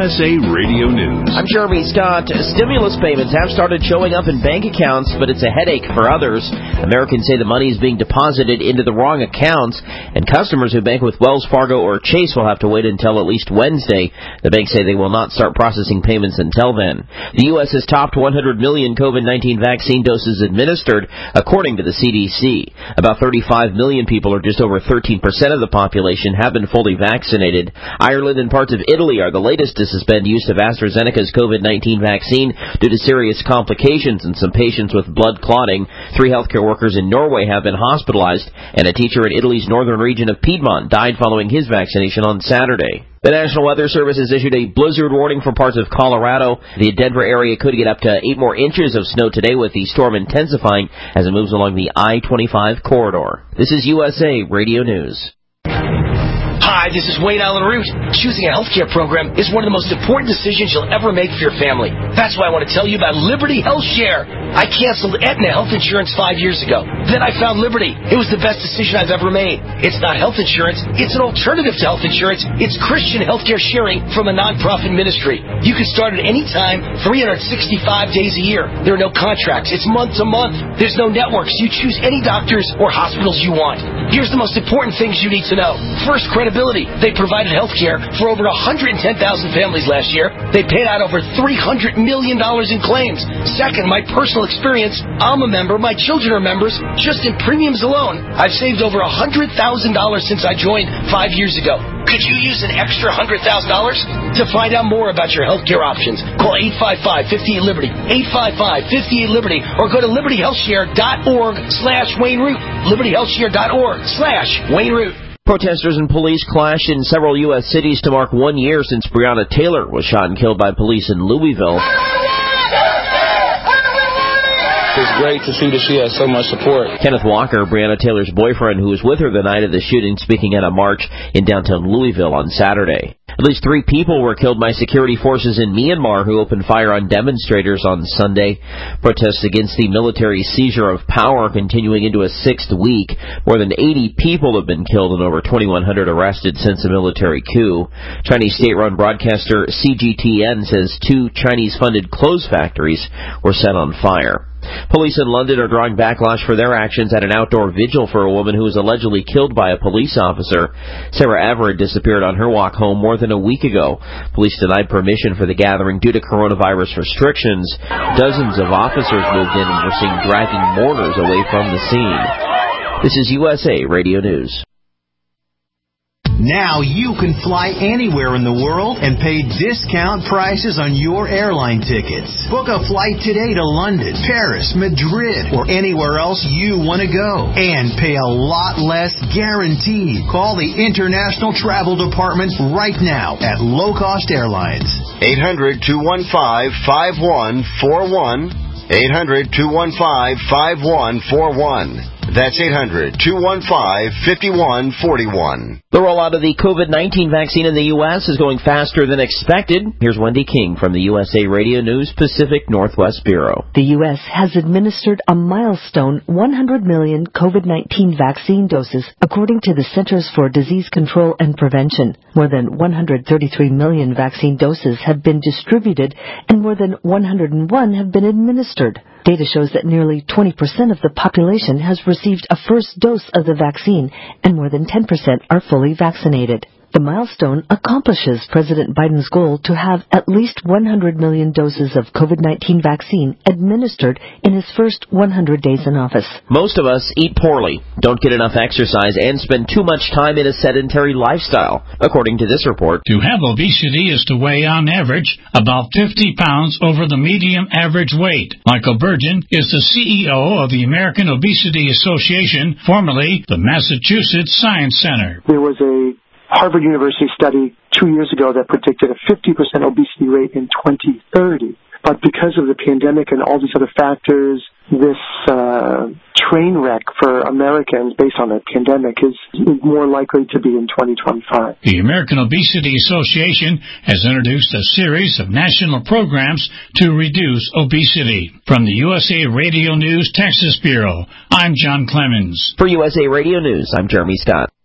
USA Radio News. I'm Jeremy Scott. Stimulus payments have started showing up in bank accounts, but it's a headache for others. Americans say the money is being deposited into the wrong accounts, and customers who bank with Wells Fargo or Chase will have to wait until at least Wednesday. The banks say they will not start processing payments until then. The U.S. has topped 100 million COVID-19 vaccine doses administered, according to the CDC. About 35 million people, or just over 13% of the population, have been fully vaccinated. Ireland and parts of Italy are the latest to suspend use of AstraZeneca's COVID-19 vaccine due to serious complications in some patients with blood clotting. 3 healthcare workers in Norway have been hospitalized, and a teacher in Italy's northern region of Piedmont died following his vaccination on Saturday. The National Weather Service has issued a blizzard warning for parts of Colorado. The Denver area could get up to 8 more inches of snow today, with the storm intensifying as it moves along the I-25 corridor. This is USA Radio News. Hi, this is Wayne Allen Root. Choosing a healthcare program is one of the most important decisions you'll ever make for your family. That's why I want to tell you about Liberty Health Share. I canceled Aetna health insurance 5 years ago. Then I found Liberty. It was the best decision I've ever made. It's not health insurance. It's an alternative to health insurance. It's Christian healthcare sharing from a nonprofit ministry. You can start at any time, 365 days a year. There are no contracts. It's month to month. There's no networks. You choose any doctors or hospitals you want. Here's the most important things you need to know. First, credibility. They provided health care for over 110,000 families last year. They paid out over $300 million in claims. Second, my personal experience. I'm a member. My children are members. Just in premiums alone, I've saved over $100,000 since I joined 5 years ago. Could you use an extra $100,000? To find out more about your health care options, call 855-58-LIBERTY, 855-58-LIBERTY, or go to libertyhealthshare.org/Wayne Root, libertyhealthshare.org/Wayne Root. Protesters and police clashed in several U.S. cities to mark 1 year since Breonna Taylor was shot and killed by police in Louisville. It's great to see that she has so much support. Kenneth Walker, Breonna Taylor's boyfriend, who was with her the night of the shooting, speaking at a march in downtown Louisville on Saturday. At least 3 people were killed by security forces in Myanmar who opened fire on demonstrators on Sunday. Protests against the military seizure of power continuing into a 6th week. More than 80 people have been killed and over 2,100 arrested since the military coup. Chinese state-run broadcaster CGTN says 2 Chinese-funded clothes factories were set on fire. Police in London are drawing backlash for their actions at an outdoor vigil for a woman who was allegedly killed by a police officer. Sarah Everett disappeared on her walk home more than a week ago. Police denied permission for the gathering due to coronavirus restrictions. Dozens of officers moved in and were seen dragging mourners away from the scene. This is USA Radio News. Now you can fly anywhere in the world and pay discount prices on your airline tickets. Book a flight today to London, Paris, Madrid, or anywhere else you want to go. And pay a lot less guaranteed. Call the International Travel Department right now at Low Cost Airlines. 800-215-5141. 800-215-5141. That's 800-215-5141. The rollout of the COVID-19 vaccine in the U.S. is going faster than expected. Here's Wendy King from the USA Radio News Pacific Northwest Bureau. The U.S. has administered a milestone 100 million COVID-19 vaccine doses, according to the Centers for Disease Control and Prevention. More than 133 million vaccine doses have been distributed, and more than 101 have been administered. Data shows that nearly 20% of the population has received a first dose of the vaccine, and more than 10% are fully vaccinated. The milestone accomplishes President Biden's goal to have at least 100 million doses of COVID-19 vaccine administered in his first 100 days in office. Most of us eat poorly, don't get enough exercise, and spend too much time in a sedentary lifestyle, according to this report. To have obesity is to weigh, on average, about 50 pounds over the median average weight. Michael Burgeon is the CEO of the American Obesity Association, formerly the Massachusetts Science Center. There was a Harvard University study 2 years ago that predicted a 50% obesity rate in 2030. But because of the pandemic and all these other factors, this train wreck for Americans based on the pandemic is more likely to be in 2025. The American Obesity Association has introduced a series of national programs to reduce obesity. From the USA Radio News Texas Bureau, I'm John Clemens. For USA Radio News, I'm Jeremy Scott.